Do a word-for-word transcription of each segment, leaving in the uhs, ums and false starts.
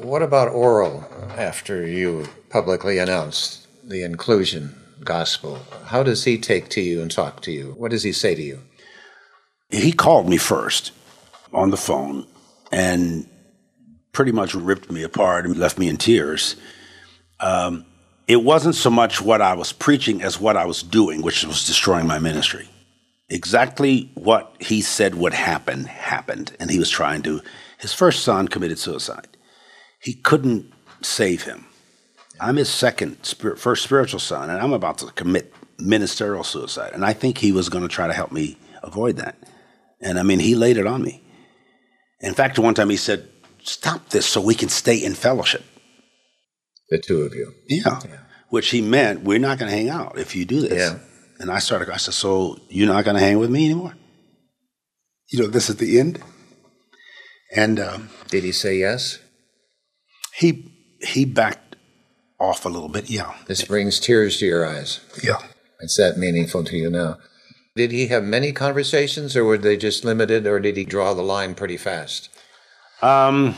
What about Oral after you publicly announced the inclusion gospel? How does he take to you and talk to you? What does he say to you? He called me first on the phone and pretty much ripped me apart and left me in tears. Um, it wasn't so much what I was preaching as what I was doing, which was destroying my ministry. Exactly what he said would happen, happened. And he was trying to, his first son committed suicide. He couldn't save him. I'm his second, spirit, first spiritual son, and I'm about to commit ministerial suicide. And I think he was going to try to help me avoid that. And I mean, he laid it on me. In fact, one time he said, stop this so we can stay in fellowship. The two of you. Yeah. yeah. Which he meant, we're not going to hang out if you do this. Yeah. And I started, I said, so you're not going to hang with me anymore? You know, this is the end. And um, did he say yes? He he backed off a little bit, yeah. This brings tears to your eyes. Yeah. It's that meaningful to you now. Did he have many conversations, or were they just limited, or did he draw the line pretty fast? Um,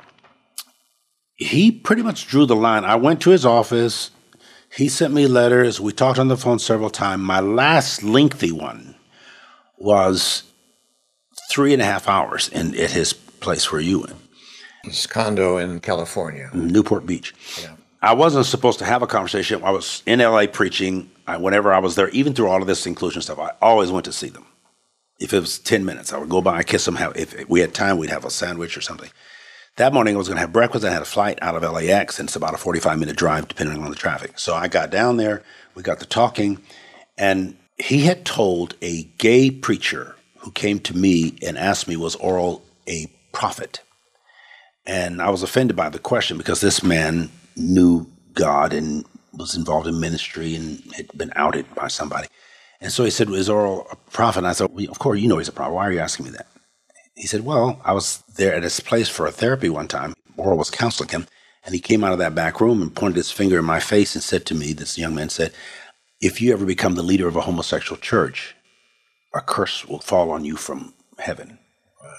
he pretty much drew the line. I went to his office. He sent me letters. We talked on the phone several times. My last lengthy one was three and a half hours in, at his place where you went. His condo in California. Newport Beach. Yeah. I wasn't supposed to have a conversation. I was in L A preaching. I, whenever I was there, even through all of this inclusion stuff, I always went to see them. If it was ten minutes, I would go by, kiss them. Have, if we had time, we'd have a sandwich or something. That morning, I was going to have breakfast. I had a flight out of L A X, and it's about a forty-five minute drive, depending on the traffic. So I got down there. We got to talking, and he had told a gay preacher who came to me and asked me, was Oral a prophet? And I was offended by the question because this man knew God and was involved in ministry and had been outed by somebody. And so he said, is Oral a prophet? And I said, well, of course, you know he's a prophet. Why are you asking me that? He said, well, I was there at his place for a therapy one time. Oral was counseling him. And he came out of that back room and pointed his finger in my face and said to me, this young man said, if you ever become the leader of a homosexual church, a curse will fall on you from heaven. Wow.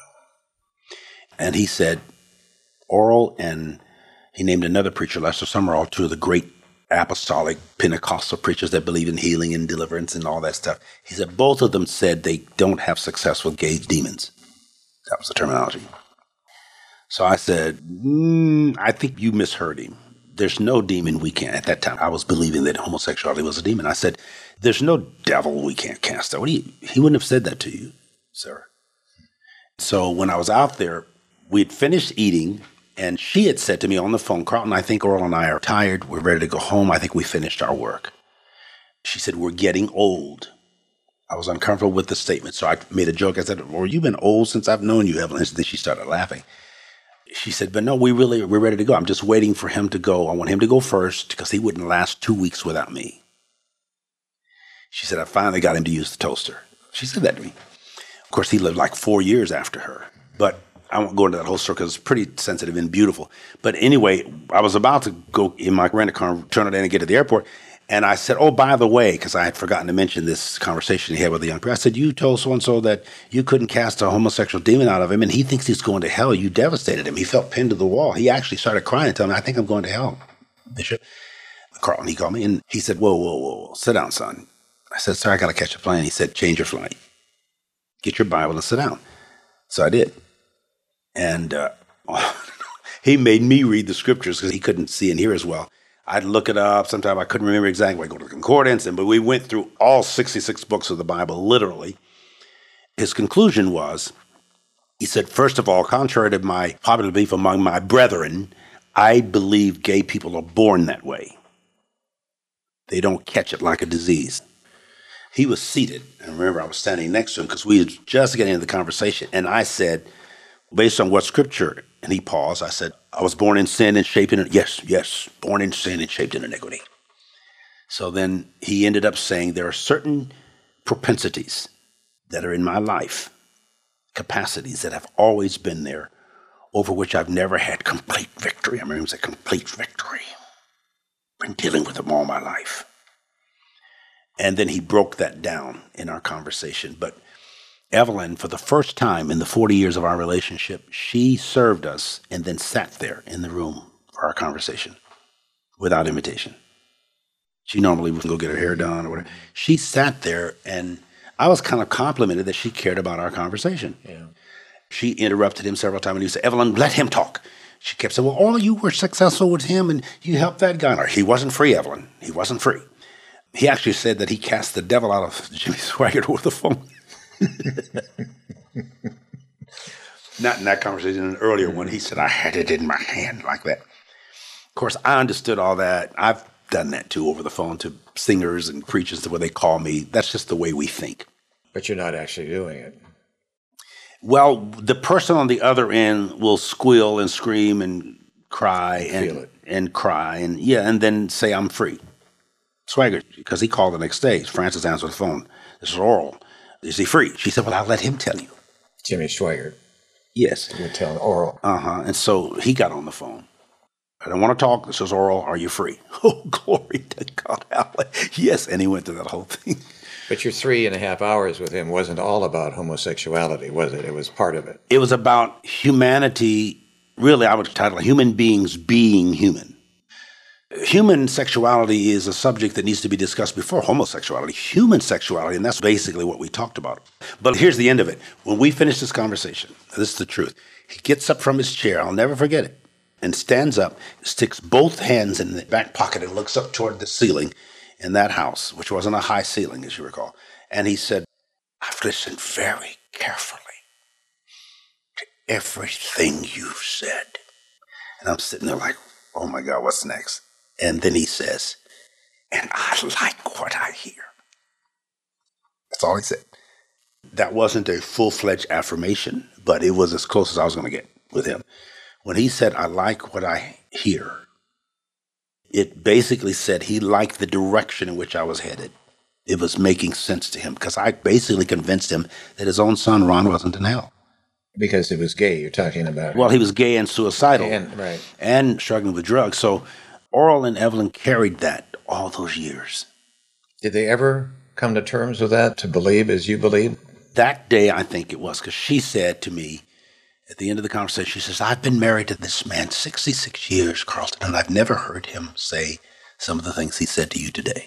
And he said, Oral and he named another preacher, Lester Summerall, two of the great apostolic Pentecostal preachers that believe in healing and deliverance and all that stuff. He said both of them said they don't have success with gay demons. That was the terminology. So I said, mm, I think you misheard him. There's no demon we can't. At that time, I was believing that homosexuality was a demon. I said, there's no devil we can't cast out. What do you, he wouldn't have said that to you, sir. So when I was out there, we'd finished eating, and she had said to me on the phone, Carlton, I think Oral and I are tired. We're ready to go home. I think we finished our work. She said, we're getting old. I was uncomfortable with the statement, so I made a joke. I said, well, you've been old since I've known you, Evelyn. And then she started laughing. She said, but no, we really, we're ready to go. I'm just waiting for him to go. I want him to go first because he wouldn't last two weeks without me. She said, I finally got him to use the toaster. She said that to me. Of course, he lived like four years after her, but I won't go into that whole story because it's pretty sensitive and beautiful. But anyway, I was about to go in my rental car, turn it in and get to the airport. And I said, oh, by the way, because I had forgotten to mention this conversation he had with the young person. I said, you told so-and-so that you couldn't cast a homosexual demon out of him, and he thinks he's going to hell. You devastated him. He felt pinned to the wall. He actually started crying and telling me, I think I'm going to hell, Bishop. Carlton, he called me, and he said, whoa, whoa, whoa, whoa, sit down, son. I said, sir, I got to catch a plane. He said, change your flight. Get your Bible and sit down. So I did. And uh, he made me read the scriptures because he couldn't see and hear as well. I'd look it up. Sometimes I couldn't remember exactly. I'd go to the concordance, and but we went through all sixty-six books of the Bible, literally. His conclusion was, he said, first of all, contrary to my popular belief among my brethren, I believe gay people are born that way. They don't catch it like a disease. He was seated, and remember I was standing next to him because we were just getting into the conversation, and I said, based on what scripture, and he paused, I said, I was born in sin and shaped in, yes, yes, born in sin and shaped in iniquity. So then he ended up saying, there are certain propensities that are in my life, capacities that have always been there, over which I've never had complete victory. I remember him saying, complete victory. Been dealing with them all my life. And then he broke that down in our conversation. But Evelyn, for the first time in the forty years of our relationship, she served us and then sat there in the room for our conversation without invitation. She normally would go get her hair done or whatever. She sat there, and I was kind of complimented that she cared about our conversation. Yeah. She interrupted him several times, and he said, Evelyn, let him talk. She kept saying, well, all you were successful with him, and you helped that guy. Or, he wasn't free, Evelyn. He wasn't free. He actually said that he cast the devil out of Jimmy Swaggart over the phone. Not in that conversation, in an earlier one, he said, I had it in my hand like that. Of course, I understood all that. I've done that too over the phone to singers and preachers the way they call me. That's just the way we think. But you're not actually doing it. Well, the person on the other end will squeal and scream and cry and Feel it. and cry and yeah, and then say I'm free. Swaggart, because he called the next day. Francis answered the phone. This is Oral. Is he free? She said, well, I'll let him tell you. Jimmy Swaggart. Yes. You're telling Oral. Uh-huh. And so he got on the phone. I don't want to talk. This is Oral. Are you free? Oh, glory to God. Yes. And he went through that whole thing. But your three and a half hours with him wasn't all about homosexuality, was it? It was part of it. It was about humanity. Really, I would title it Human Beings Being Human. Human sexuality is a subject that needs to be discussed before homosexuality. Human sexuality, and that's basically what we talked about. But here's the end of it. When we finish this conversation, this is the truth. He gets up from his chair, I'll never forget it, and stands up, sticks both hands in the back pocket and looks up toward the ceiling in that house, which wasn't a high ceiling, as you recall. And he said, I've listened very carefully to everything you've said. And I'm sitting there like, oh my God, what's next? And then he says, and I like what I hear. That's all he said. That wasn't a full-fledged affirmation, but it was as close as I was going to get with him. When he said, I like what I hear, it basically said he liked the direction in which I was headed. It was making sense to him because I basically convinced him that his own son, Ron, wasn't in hell. Because it was gay, you're talking about. Well, he was gay and suicidal. And, right. And struggling with drugs. So Oral and Evelyn carried that all those years. Did they ever come to terms with that, to believe as you believe? That day, I think it was, because she said to me at the end of the conversation, she says, I've been married to this man sixty-six years, Carlton, and I've never heard him say some of the things he said to you today.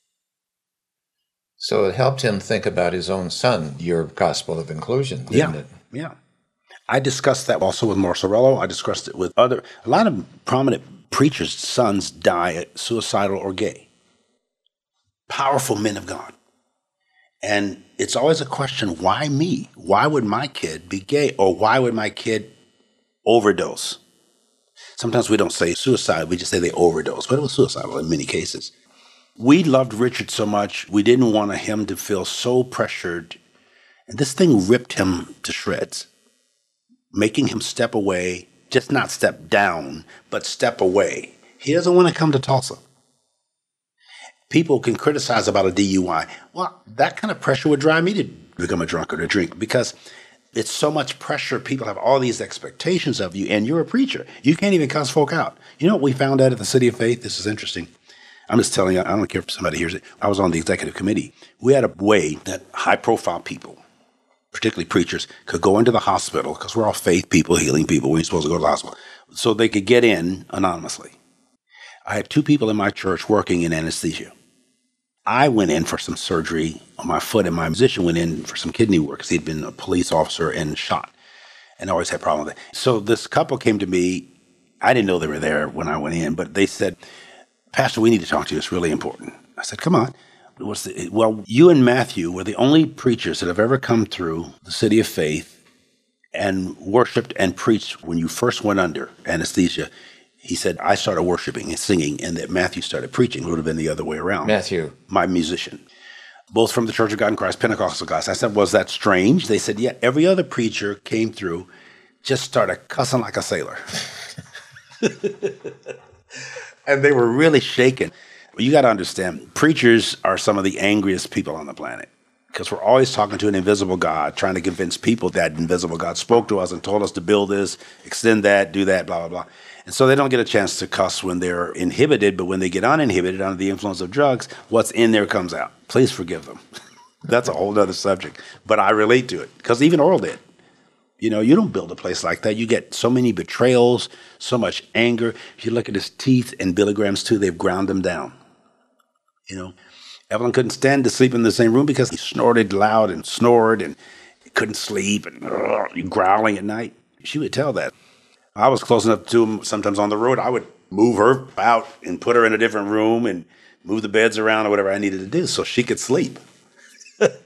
So it helped him think about his own son, your gospel of inclusion, didn't Yeah, it? yeah. I discussed that also with Marcerello. I discussed it with other, a lot of prominent preachers' sons die suicidal or gay. Powerful men of God. And it's always a question, why me? Why would my kid be gay? Or why would my kid overdose? Sometimes we don't say suicide, we just say they overdose, but it was suicidal in many cases. We loved Richard so much, we didn't want him to feel so pressured. And this thing ripped him to shreds, making him step away, just not step down, but step away. He doesn't want to come to Tulsa. People can criticize about a D U I. Well, that kind of pressure would drive me to become a drunkard or drink because it's so much pressure. People have all these expectations of you, and you're a preacher. You can't even cuss folk out. You know what we found out at the City of Faith? This is interesting. I'm just telling you, I don't care if somebody hears it. I was on the executive committee. We had a way that high-profile people, particularly preachers, could go into the hospital, because we're all faith people, healing people. We ain't supposed to go to the hospital. So they could get in anonymously. I had two people in my church working in anesthesia. I went in for some surgery on my foot, and my musician went in for some kidney work because he'd been a police officer and shot and always had problems with it. So this couple came to me. I didn't know they were there when I went in, but they said, Pastor, we need to talk to you. It's really important. I said, come on. What's the, well, you and Matthew were the only preachers that have ever come through the City of Faith and worshiped and preached when you first went under anesthesia. He said, I started worshiping and singing, and that Matthew started preaching. It would have been the other way around. Matthew. My musician. Both from the Church of God in Christ, Pentecostal guys. I said, was that strange? They said, yeah, every other preacher came through, just started cussing like a sailor. And they were really shaken. You got to understand, preachers are some of the angriest people on the planet because we're always talking to an invisible God, trying to convince people that invisible God spoke to us and told us to build this, extend that, do that, blah, blah, blah. And so they don't get a chance to cuss when they're inhibited, but when they get uninhibited under the influence of drugs, what's in there comes out. Please forgive them. That's a whole nother subject. But I relate to it because even Earl did. You know, you don't build a place like that. You get so many betrayals, so much anger. If you look at his teeth and Billy Graham's too, they've ground him down. You know, Evelyn couldn't stand to sleep in the same room because he snorted loud and snored and couldn't sleep and uh, growling at night. She would tell that. I was close enough to him sometimes on the road. I would move her out and put her in a different room and move the beds around or whatever I needed to do so she could sleep.